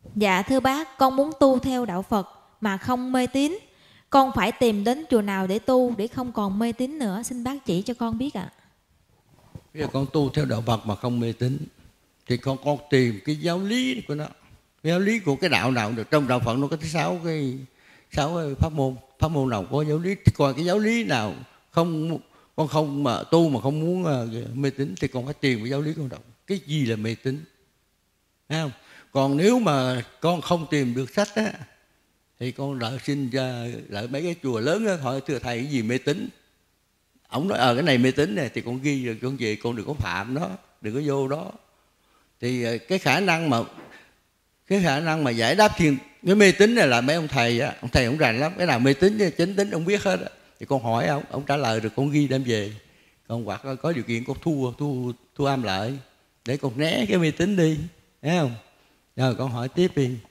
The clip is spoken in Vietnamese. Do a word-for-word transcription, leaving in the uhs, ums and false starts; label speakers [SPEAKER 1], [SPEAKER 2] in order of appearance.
[SPEAKER 1] Dạ thưa bác, con muốn tu theo đạo Phật mà không mê tín. Con phải tìm đến chùa nào để tu để không còn mê tín nữa? Xin bác chỉ cho con biết ạ.
[SPEAKER 2] Bây giờ con tu theo đạo Phật mà không mê tín thì con con tìm cái giáo lý của nó. Cái giáo lý của cái đạo nào được. Trong đạo Phật nó có tới sáu cái sáu cái pháp môn. Pháp môn nào có giáo lý thì coi cái giáo lý nào không, con không mà tu mà không muốn uh, mê tín thì con phải tìm cái giáo lý của đạo. Cái gì là mê tín? Thấy không? Còn nếu mà con không tìm được sách á thì con đợi xin ra lại mấy cái chùa lớn á, hỏi thưa thầy cái gì mê tín. Ông nói ờ à, cái này mê tín này thì con ghi rồi con về, con đừng có phạm nó, đừng có vô đó. Thì cái khả năng mà cái khả năng mà giải đáp thiên cái mê tín này là mấy ông thầy á, ông thầy ông rành lắm, cái nào mê tín chính tín ông biết hết á. Thì con hỏi ông, ông trả lời rồi con ghi đem về. Con hoặc có điều kiện con thu thu thu âm lại để con né cái mê tín đi, thấy không? Rồi con hỏi tiếp đi.